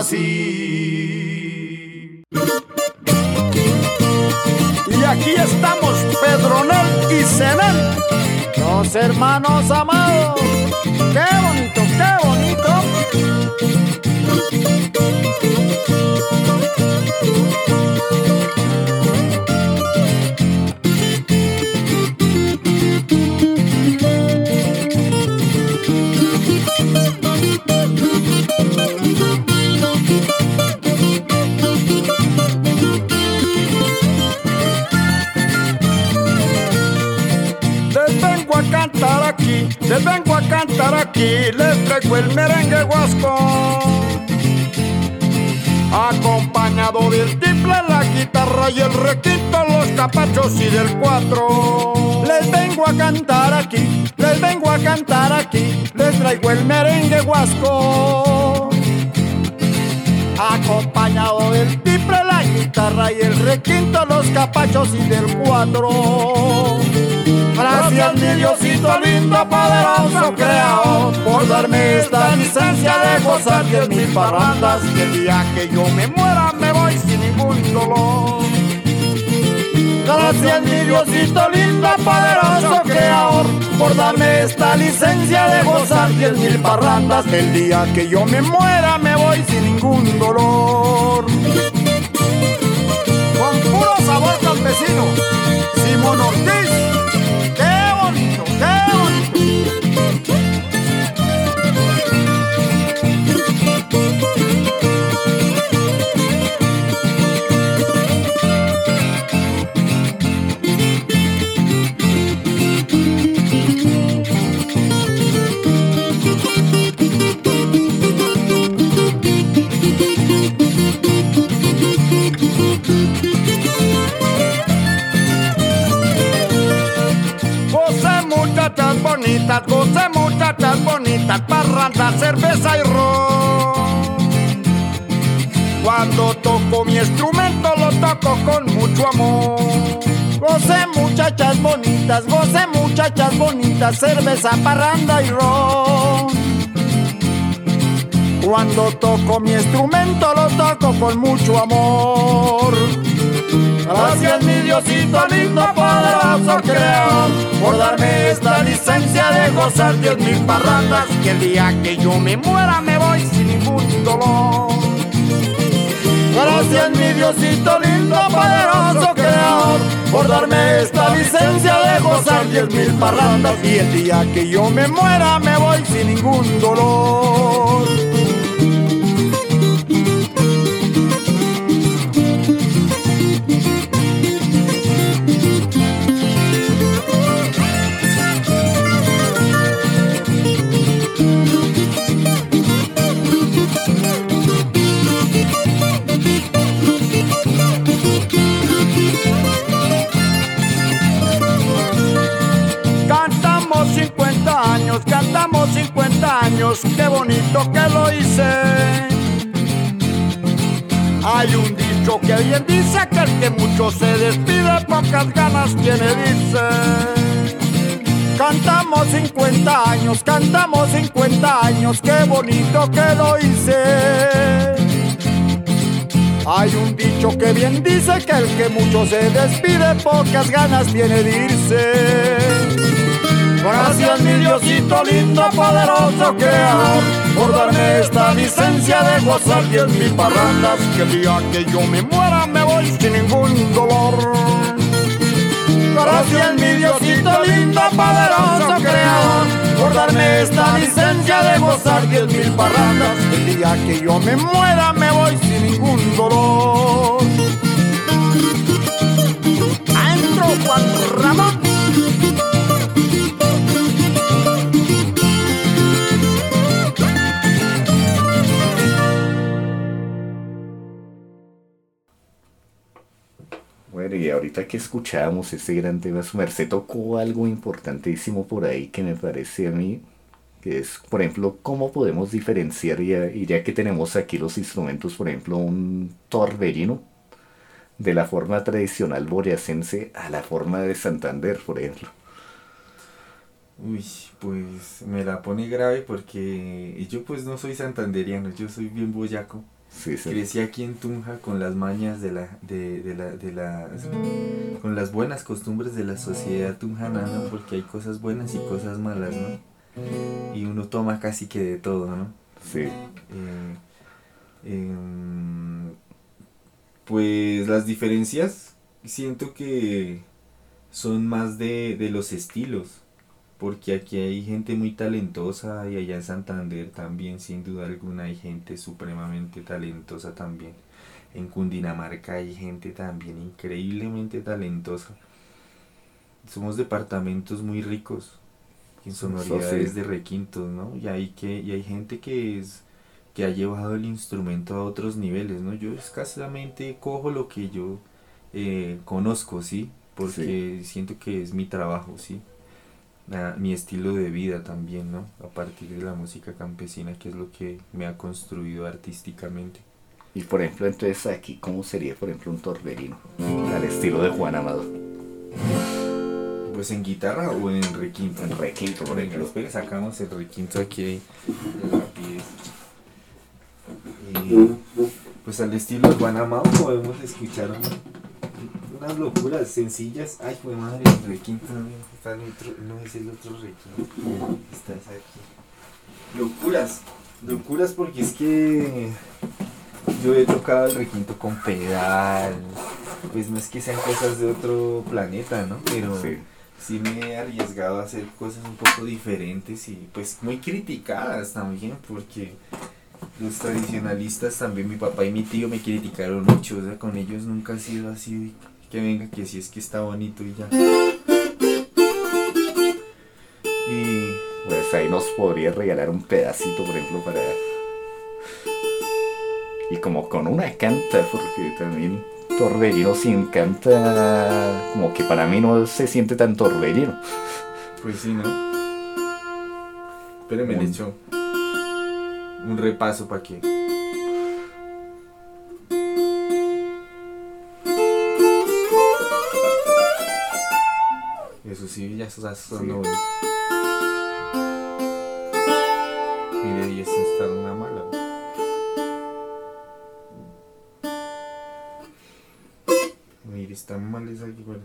así. Y aquí estamos Pedronel y Zenel, los hermanos Amados. ¡Qué bonito, qué bonito! Les vengo a cantar aquí, les vengo a cantar aquí, les traigo el merengue guasco, acompañado del tiple, la guitarra y el requinto, los capachos y del cuatro. Les vengo a cantar aquí, les vengo a cantar aquí, les traigo el merengue guasco, acompañado del tiple, la guitarra y el requinto, los capachos y del cuatro. Gracias mi Diosito lindo, poderoso creador, por darme esta licencia de gozar diez mil parrandas, que el día que yo me muera me voy sin ningún dolor. Gracias mi Diosito lindo, poderoso creador, por darme esta licencia de gozar diez mil parrandas, que el día que yo me muera me voy sin ningún dolor. Con puro sabor campesino, Simón Ortiz. ¡Qué bonito, qué bonito! Goce muchachas bonitas, goce muchachas bonitas, parranda, cerveza y ron. Cuando toco mi instrumento lo toco con mucho amor. Goce muchachas bonitas, goce muchachas bonitas, cerveza, parranda y ron. Cuando toco mi instrumento lo toco con mucho amor. Gracias mi Diosito lindo, poderoso creador, por darme esta licencia de gozar diez mil parrandas, que el día que yo me muera me voy sin ningún dolor. Gracias mi Diosito lindo, poderoso creador, por darme esta licencia de gozar diez mil parrandas. Y el día que yo me muera me voy sin ningún dolor. Cantamos cincuenta años, qué bonito que lo hice. Hay un dicho que bien dice que el que mucho se despide, pocas ganas tiene, dice. Cantamos cincuenta años, cantamos cincuenta años, qué bonito que lo hice. Hay un dicho que bien dice que el que mucho se despide, pocas ganas tiene de irse. Gracias mi Diosito lindo, poderoso creador, por darme esta licencia de gozar diez mil parrandas. Que el día que yo me muera me voy sin ningún dolor. Gracias mi Diosito lindo, poderoso creador, por darme esta licencia de gozar diez mil parrandas. Que el día que yo me muera me voy sin ningún dolor. Adentro Juan Ramón. Bueno, y ahorita que escuchábamos ese gran tema, su merced tocó algo importantísimo por ahí que me parece a mí, que es, por ejemplo, cómo podemos diferenciar, ya, y ya que tenemos aquí los instrumentos, por ejemplo, un torbellino, de la forma tradicional boyacense a la forma de Santander, por ejemplo. Uy, pues me la pone grave porque yo pues no soy santanderiano, yo soy bien boyaco. Sí, sí. Crecí aquí en Tunja con las mañas de la, de, de la, de las, con las buenas costumbres de la sociedad tunjana, ¿no? Porque hay cosas buenas y cosas malas, ¿no? Y uno toma casi que de todo, ¿no? Sí. Eh, eh, pues las diferencias siento que son más de, de los estilos. Porque aquí hay gente muy talentosa y allá en Santander también, sin duda alguna, hay gente supremamente talentosa también. En Cundinamarca hay gente también increíblemente talentosa. Somos departamentos muy ricos en sonoridades de requintos, ¿no? Y hay, que, y hay gente que, es, que ha llevado el instrumento a otros niveles, ¿no? Yo escasamente cojo lo que yo eh, conozco, ¿sí? Porque sí. Siento que es mi trabajo, ¿sí? A, mi estilo de vida también, ¿no? A partir de la música campesina, que es lo que me ha construido artísticamente. Y por ejemplo, entonces aquí, ¿cómo sería, por ejemplo, un torbellino? Al estilo de Juan Amado. Pues en guitarra o en requinto. En requinto, por ejemplo. Espera, sacamos el requinto aquí de rapidez. Y pues al estilo de Juan Amado podemos escuchar unas locuras sencillas. Ay, pues madre, el requinto está el otro, no es el otro requinto. Está esa aquí. Locuras, locuras porque es que yo he tocado el requinto con pedal. Pues no es que sean cosas de otro planeta, ¿no? Pero sí, sí me he arriesgado a hacer cosas un poco diferentes y pues muy criticadas también, porque los tradicionalistas también, mi papá y mi tío me criticaron mucho, o sea, con ellos nunca ha sido así, que venga, que si es que está bonito y ya. Y pues ahí nos podría regalar un pedacito, por ejemplo, para... Y como con una canta, porque también torbellino sin canta, como que para mí no se siente tan torbellino. Pues sí, ¿no? Espérenme, le echo un repaso para que... Eso sí, ya está sonando bonito. Mire, y esto está una mala. Mire, está mal esa aquí, bueno.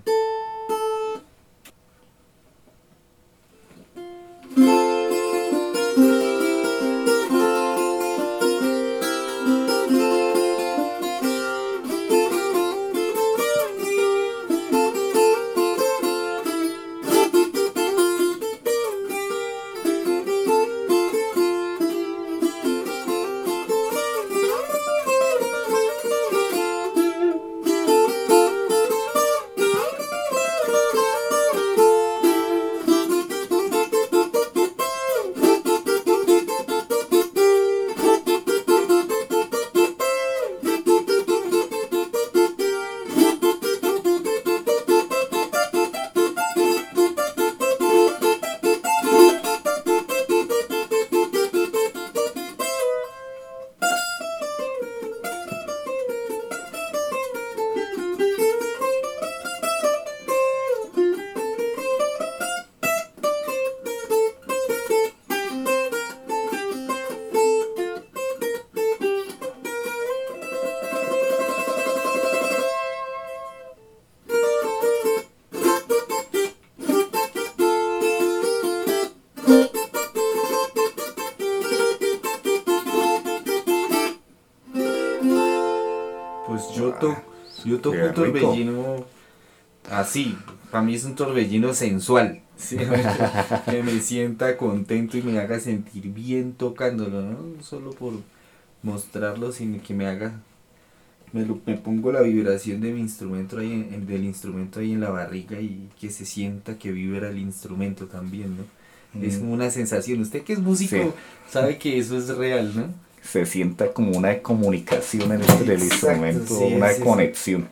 Yo toco Qué un torbellino así, para mí es un torbellino sensual, ¿sí? Que me sienta contento y me haga sentir bien tocándolo, no solo por mostrarlo, sino que me haga, me, lo, me pongo la vibración de mi instrumento ahí en, en, del instrumento ahí en la barriga y que se sienta que vibra el instrumento también, ¿no? Mm. Es como una sensación. Usted que es músico, sí, sabe que eso es real, ¿no? Se sienta como una comunicación en el, del instrumento, sí, una conexión.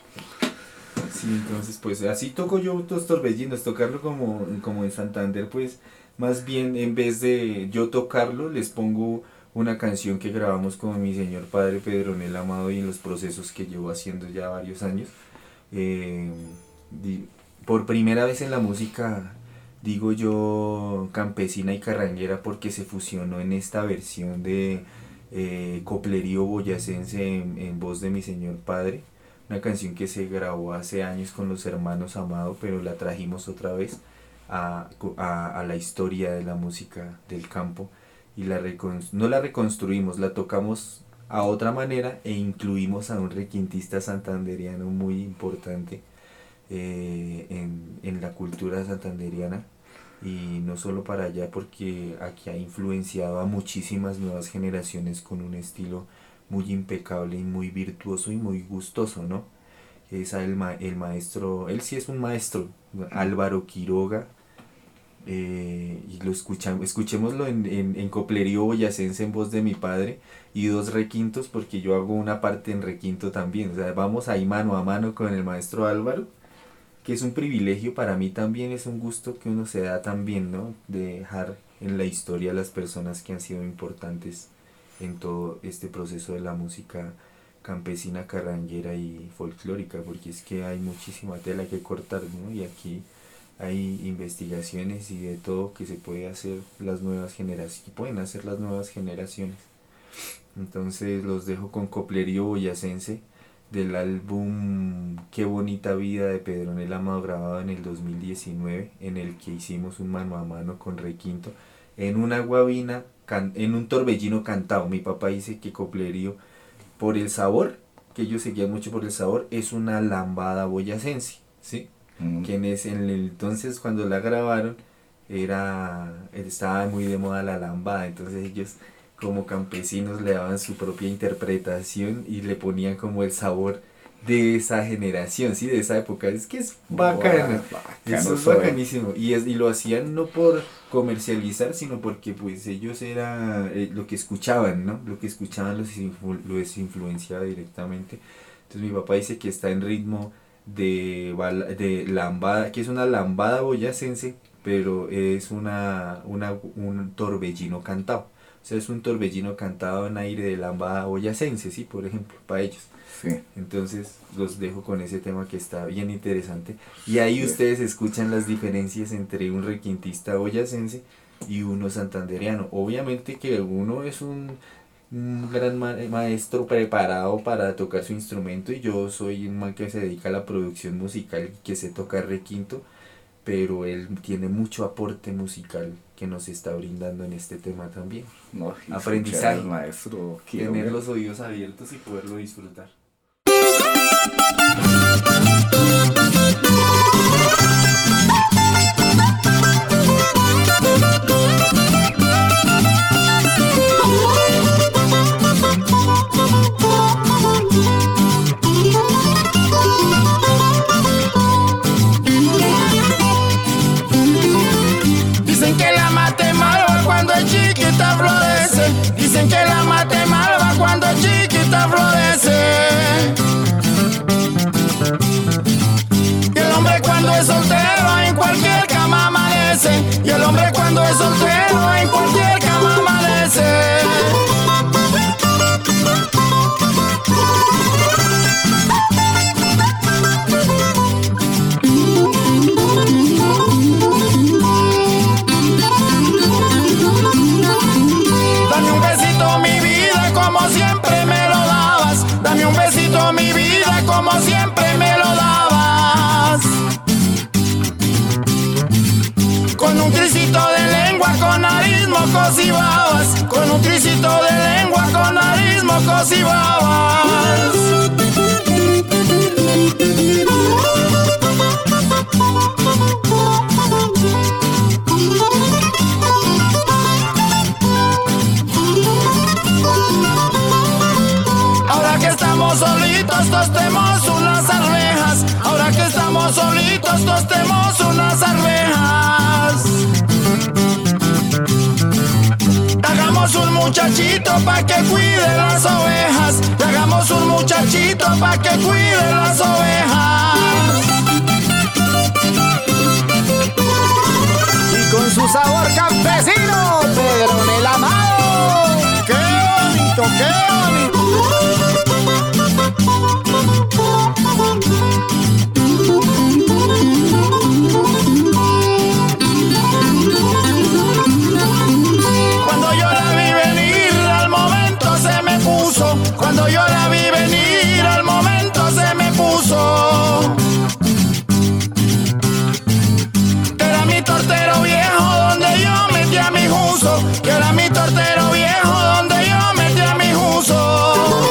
Sí, entonces pues así toco yo los torbellinos, tocarlo como, como en Santander, pues más bien en vez de yo tocarlo les pongo una canción que grabamos con mi señor padre Pedronel Amado y en los procesos que llevo haciendo ya varios años. Eh, di, por primera vez en la música digo yo campesina y carranguera porque se fusionó en esta versión de eh, coplerío boyacense en, en voz de mi señor padre. Una canción que se grabó hace años con los hermanos Amado, pero la trajimos otra vez a, a, a la historia de la música del campo y la no la reconstruimos, la tocamos a otra manera e incluimos a un requintista santanderiano muy importante eh, en, en la cultura santanderiana, y no solo para allá, porque aquí ha influenciado a muchísimas nuevas generaciones con un estilo muy impecable y muy virtuoso y muy gustoso, ¿no? Es el, ma el maestro, él sí es un maestro, Álvaro Quiroga, eh, y lo escuchamos, escuchémoslo en, en, en coplerío boyacense en voz de mi padre, y dos requintos, porque yo hago una parte en requinto también, o sea, vamos ahí mano a mano con el maestro Álvaro, que es un privilegio para mí también, es un gusto que uno se da también, ¿no? De dejar en la historia a las personas que han sido importantes en todo este proceso de la música campesina, carranguera y folclórica, porque es que hay muchísima tela que cortar, ¿no? Y aquí hay investigaciones y de todo que se puede hacer las nuevas generaciones, que pueden hacer las nuevas generaciones. Entonces los dejo con Coplerío Boyacense del álbum Qué bonita vida de Pedronel Amado, grabado en el dos mil diecinueve, en el que hicimos un mano a mano con requinto en una guabina, en un torbellino cantado. Mi papá dice que Coplerío, por el sabor, que ellos seguían mucho por el sabor, es una lambada boyacense, ¿sí? Mm. Que en ese en el, entonces cuando la grabaron era estaba muy de moda la lambada, entonces ellos como campesinos le daban su propia interpretación y le ponían como el sabor de esa generación, ¿sí? De esa época. Es que es bacano, wow, eso es bacanísimo, y, es, y lo hacían no por comercializar, sino porque pues ellos era eh, lo que escuchaban, ¿no? Lo que escuchaban los, influ los influenciaba directamente. Entonces mi papá dice que está en ritmo de, de lambada, que es una lambada boyacense, pero es una, una, un torbellino cantado. O sea, es un torbellino cantado en aire de lambada boyacense, ¿sí? Por ejemplo, para ellos. Sí. Entonces los dejo con ese tema que está bien interesante. Y ahí sí, ustedes escuchan las diferencias entre un requintista boyacense y uno santandereano. Obviamente que uno es un, un gran ma maestro preparado para tocar su instrumento, y yo soy un man que se dedica a la producción musical y que sé tocar requinto, pero él tiene mucho aporte musical que nos está brindando en este tema también. No, aprendizaje, maestro, tener ver. los oídos abiertos y poderlo disfrutar. Dicen que la mate malva cuando es chiquita florece. Dicen que la mate malva cuando es chiquita florece. Y el hombre cuando es soltero en cualquier cama amanece. Y el hombre cuando es soltero en cualquier cama amanece. Dame un besito mi vida como siempre me lo dabas. Dame un besito mi vida como siempre me lo dabas. Con un tricito de lengua, con nariz, mocos y babas. Con un tricito de lengua, con nariz, mocos y babas. tostemos unas arvejas. Hagamos un muchachito pa' que cuide las ovejas. Y hagamos un muchachito pa' que cuide las ovejas. Y con su sabor campesino, Pedrón el amado. ¡Qué bonito, qué bonito! Cuando yo la vi venir, al momento se me puso. Cuando yo la vi venir, al momento se me puso. Que era mi tortero viejo donde yo metí a mi juzo. Que era mi tortero viejo donde yo metí a mi juzo.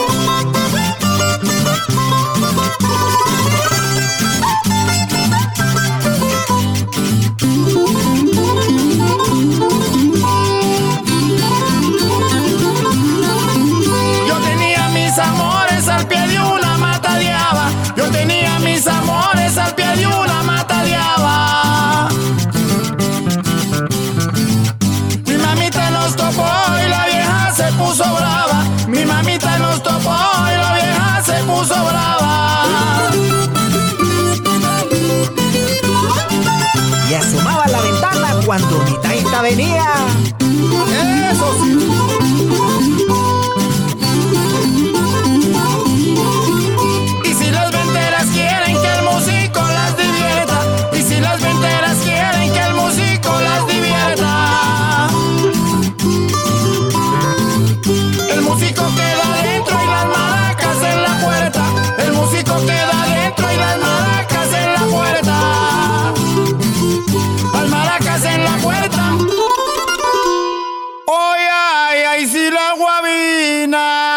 Yo tenía mis amores al pie de una mata de haba. Yo tenía mis amores al pie de una mata de haba. Mi mamita nos topó y la vieja se puso brava. Mi mamita nos topó y la vieja se puso brava. Y asomaba a la ventana cuando mi taita venía. Eso sí. Y si las venteras quieren que el músico las divierta. Y si las venteras quieren que el músico las divierta. El músico queda dentro y las maracas en la puerta. El músico queda dentro y las maracas en la puerta. Las maracas en la puerta. Oye, ay, ay, si la guabina.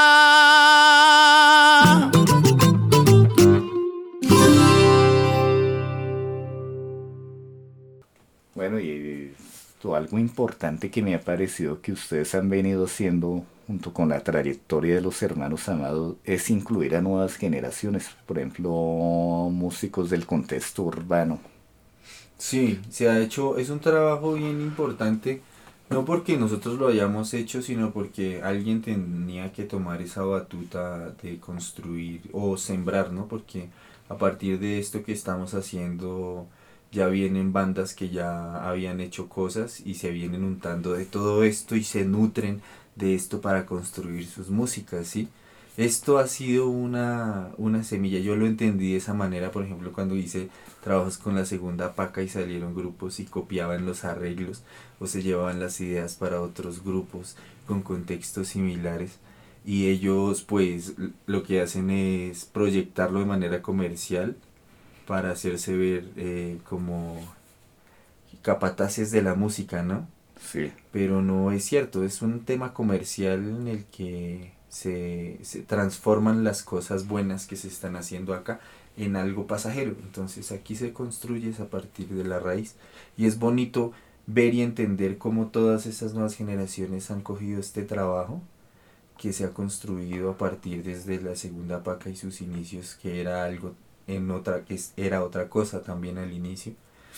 Bueno, y esto, algo importante que me ha parecido que ustedes han venido haciendo junto con la trayectoria de los hermanos Amado es incluir a nuevas generaciones, por ejemplo, músicos del contexto urbano. Sí, se ha hecho, es un trabajo bien importante, no porque nosotros lo hayamos hecho, sino porque alguien tenía que tomar esa batuta de construir o sembrar, ¿no? Porque a partir de esto que estamos haciendo ya vienen bandas que ya habían hecho cosas y se vienen untando de todo esto y se nutren de esto para construir sus músicas, ¿sí? Esto ha sido una, una semilla, yo lo entendí de esa manera, por ejemplo, cuando hice trabajos con la Segunda Paca y salieron grupos y copiaban los arreglos o se llevaban las ideas para otros grupos con contextos similares y ellos pues lo que hacen es proyectarlo de manera comercial para hacerse ver eh, como capataces de la música, ¿no? Sí. Pero no es cierto, es un tema comercial en el que se, se transforman las cosas buenas que se están haciendo acá en algo pasajero. Entonces aquí se construye a partir de la raíz y es bonito ver y entender cómo todas estas nuevas generaciones han cogido este trabajo que se ha construido a partir desde la Segunda Paca y sus inicios, que era algo en otra, que era otra cosa también al inicio.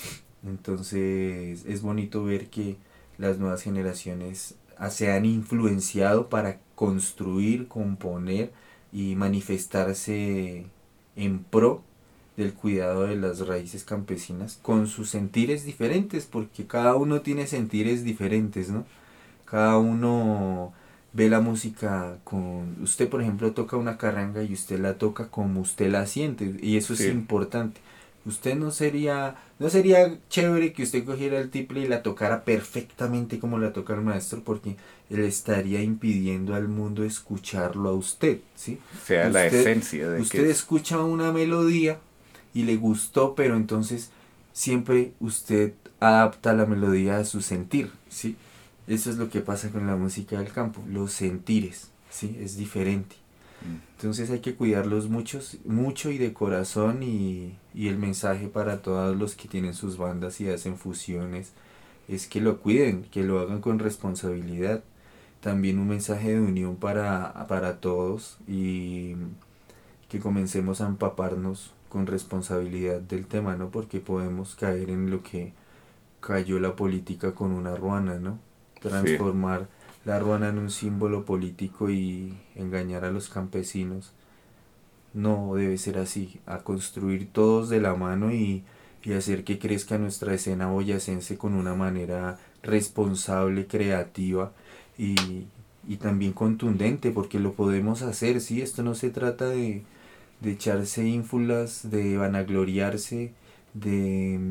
Entonces es bonito ver que las nuevas generaciones se han influenciado para construir, componer y manifestarse en pro del cuidado de las raíces campesinas con sus sentires diferentes, porque cada uno tiene sentires diferentes, ¿no? Cada uno ve la música con... Usted, por ejemplo, toca una carranga y usted la toca como usted la siente, y eso sí es importante. Usted no sería... No sería chévere que usted cogiera el tiple y la tocara perfectamente como la toca el maestro, porque él estaría impidiendo al mundo escucharlo a usted, ¿sí? O sea, usted, la esencia de usted que... escucha una melodía y le gustó, pero entonces siempre usted adapta la melodía a su sentir, ¿sí? Eso es lo que pasa con la música del campo, los sentires, ¿sí? Es diferente. Entonces hay que cuidarlos muchos, mucho y de corazón, y, y el mensaje para todos los que tienen sus bandas y hacen fusiones es que lo cuiden, que lo hagan con responsabilidad. También un mensaje de unión para, para todos, y que comencemos a empaparnos con responsabilidad del tema, ¿no? Porque podemos caer en lo que cayó la política con una ruana, ¿no? Transformar sí. la ruana en un símbolo político y engañar a los campesinos. No debe ser así, a construir todos de la mano y, y hacer que crezca nuestra escena boyacense con una manera responsable, creativa y, y también contundente, porque lo podemos hacer, ¿sí? Esto no se trata de, de echarse ínfulas, de vanagloriarse, de,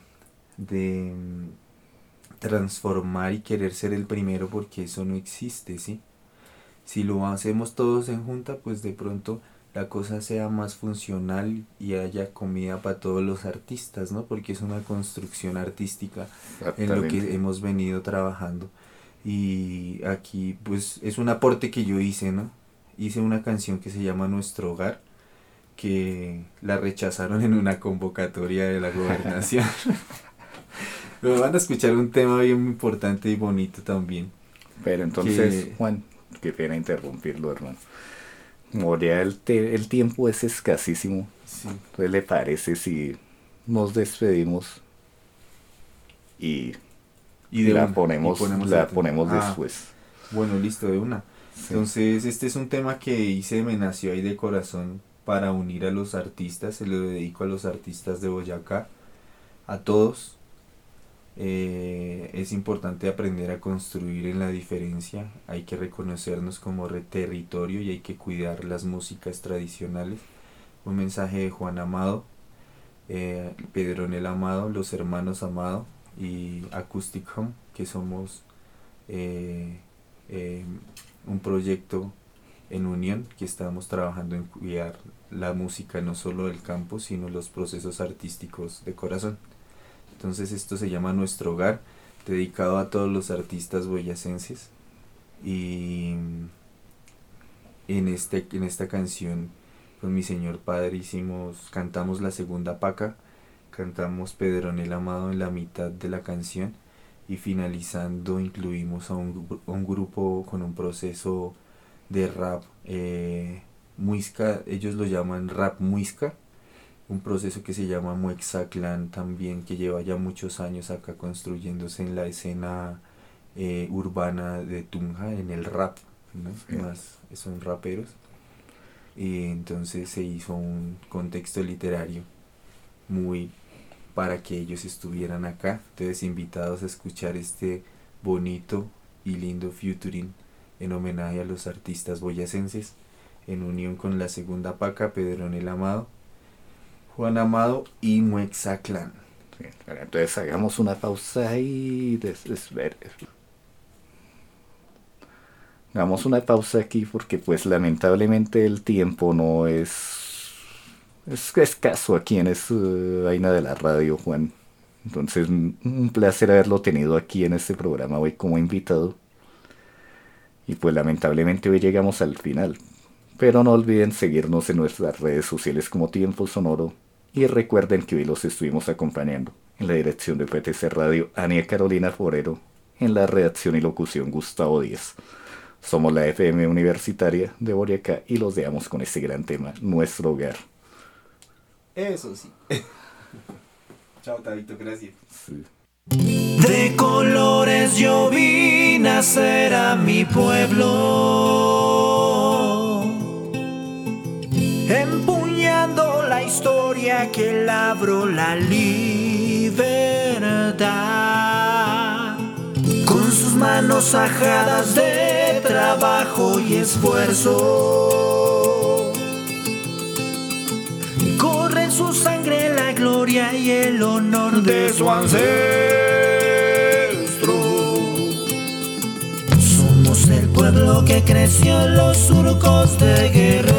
de transformar y querer ser el primero, porque eso no existe, ¿sí? Si lo hacemos todos en junta, pues de pronto la cosa sea más funcional y haya comida para todos los artistas, ¿no? Porque es una construcción artística en lo que hemos venido trabajando. Y aquí, pues, es un aporte que yo hice, ¿no? Hice una canción que se llama Nuestro Hogar, que la rechazaron en una convocatoria de la gobernación. Pero van a escuchar un tema bien importante y bonito también. Pero entonces, que... Juan, qué pena interrumpirlo, hermano. Como ya el, te- el tiempo es escasísimo, sí. ¿qué le parece si nos despedimos y, y de la una, ponemos, y ponemos, la ponemos ah, después? Bueno, listo, de una. Sí. Entonces, este es un tema que hice, me nació ahí de corazón para unir a los artistas, se lo dedico a los artistas de Boyacá, a todos. Eh, es importante aprender a construir en la diferencia, hay que reconocernos como re- territorio y hay que cuidar las músicas tradicionales. Un mensaje de Juan Amado, eh, Pedronel Amado, los hermanos Amado y Acoustic Home, que somos eh, eh, un proyecto en unión que estamos trabajando en cuidar la música no solo del campo sino los procesos artísticos de corazón. Entonces esto se llama Nuestro Hogar, dedicado a todos los artistas boyacenses. Y en, este, en esta canción con mi señor padre hicimos, cantamos la segunda paca, cantamos Pedronel Amado en la mitad de la canción y finalizando incluimos a un, a un grupo con un proceso de rap eh, muisca, ellos lo llaman rap muisca, un proceso que se llama Muexaclan también, que lleva ya muchos años acá construyéndose en la escena eh, urbana de Tunja, en el rap, ¿no? Sí. Más son raperos, y entonces se hizo un contexto literario muy para que ellos estuvieran acá, entonces invitados a escuchar este bonito y lindo featuring en homenaje a los artistas boyacenses, en unión con la segunda paca, Pedronel Amado, Juan Amado y Muexaclan. Sí, entonces hagamos una pausa y des- des- hagamos una pausa aquí porque pues lamentablemente el tiempo no es es escaso aquí en esta uh, vaina de la radio, Juan. Entonces un placer haberlo tenido aquí en este programa hoy como invitado. Y pues lamentablemente hoy llegamos al final. Pero no olviden seguirnos en nuestras redes sociales como Tiempo Sonoro. Y recuerden que hoy los estuvimos acompañando. En la dirección de P T C Radio, Ania Carolina Forero. En la redacción y locución, Gustavo Díaz. Somos la F M Universitaria de Boyacá y los dejamos con este gran tema, Nuestro Hogar. Eso sí. Chao, Tabito, gracias. Sí. De colores yo vi nacer a mi pueblo, empuñando la historia que labró la libertad, con sus manos ajadas de trabajo y esfuerzo. Corre en su sangre la gloria y el honor de su ancestro. Somos el pueblo que creció en los surcos de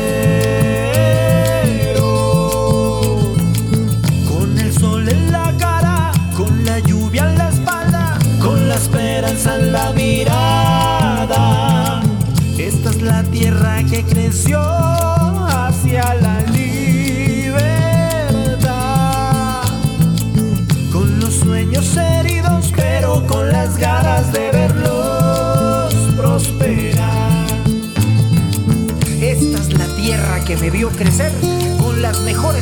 Guerrero, con el sol en la cara, con la lluvia en la espalda, con la esperanza en la mirada. Esta es la tierra que creció hacia la libertad, con los sueños heridos pero con las ganas de verlos prosperar. Esta es la tierra que me vio crecer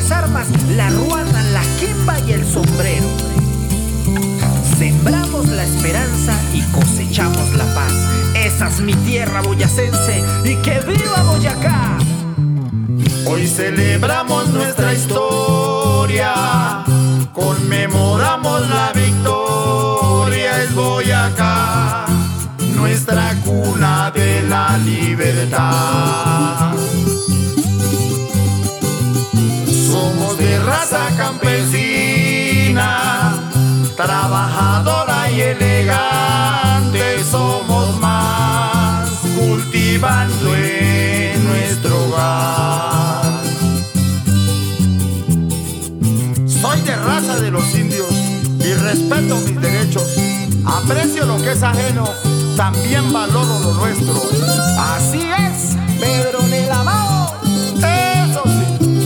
mejores armas, la ruana, la quimba y el sombrero. Sembramos la esperanza y cosechamos la paz. Esa es mi tierra boyacense y que viva Boyacá. Hoy celebramos nuestra historia, conmemoramos la victoria. Es Boyacá, nuestra cuna de la libertad. Somos de raza campesina, trabajadora y elegante. Somos más cultivando en nuestro hogar. Soy de raza de los indios y respeto mis derechos. Aprecio lo que es ajeno, también valoro lo nuestro. Así es, Pedro Nelamao. Eso sí.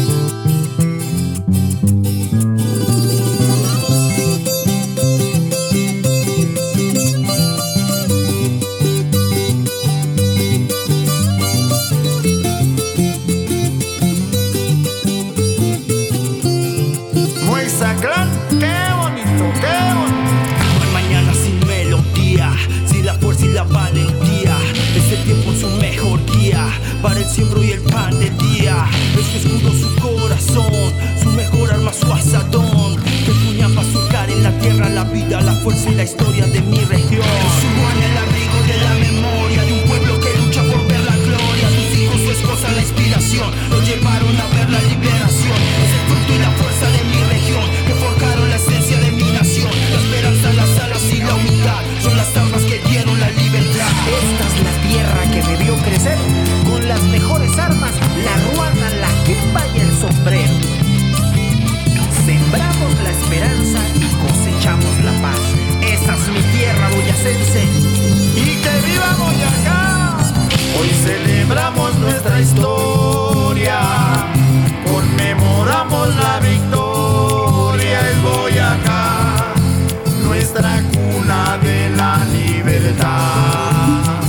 Moizaclán, qué bonito, qué bonito. No hay mañana sin melodía, sin la fuerza y la valentía. Es el tiempo su mejor guía para el siembro y el pan del día. Es su escudo, su corazón, su mejor arma, su asadón. Que puñan para surcar en la tierra la vida, la fuerza y la historia de mi región. Su guardia, el abrigo de la memoria de un pueblo que lucha por ver la gloria. Sus hijos, su esposa, la inspiración, lo llevaron a ver la liberación. Es el fruto y la fuerza de mi región que forjaron la esencia de mi nación. La esperanza, las alas y la humildad son las armas que dieron la libertad. Esta es la tierra que me vio crecer con las mejores armas, la ruana, la quimba y el sombrero. Sembramos la esperanza y cosechamos la paz. Esa es mi tierra boyacense y que viva Boyacá. Hoy celebramos nuestra historia, conmemoramos la victoria. Es Boyacá, nuestra cuna de la libertad.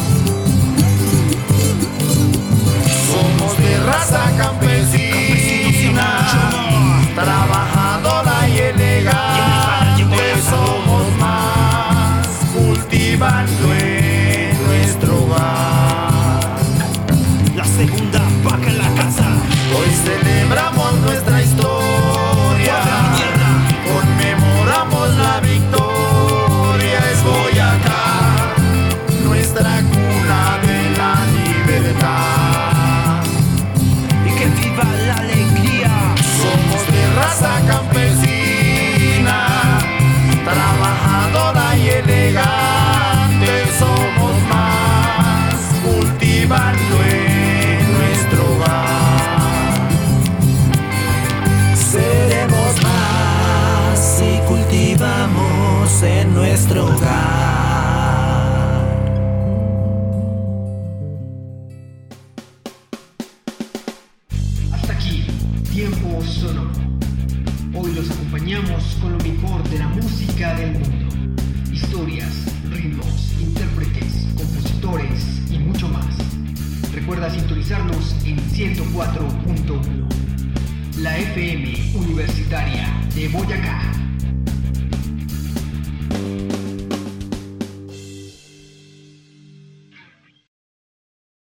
Somos de raza campesina, trabajadora y elegante. Somos más cultivando en nuestro hogar. La segunda vaca en la casa. Hoy celebramos nuestra historia, conmemoramos la victoria. Es Boyacá, nuestra cuna de la libertad. Y que viva la alegría. Somos de raza campesina, trabajadora y elegante. Somos más cultivando en nuestro hogar. Seremos más si cultivamos en nuestro hogar. Hasta aquí, Tiempo Sonoro. Hoy los acompañamos con lo mejor de la música del mundo. Historias, ritmos, intérpretes, compositores y mucho más. Recuerda sintonizarnos en ciento cuatro punto uno. La F M Universitaria de Boyacá.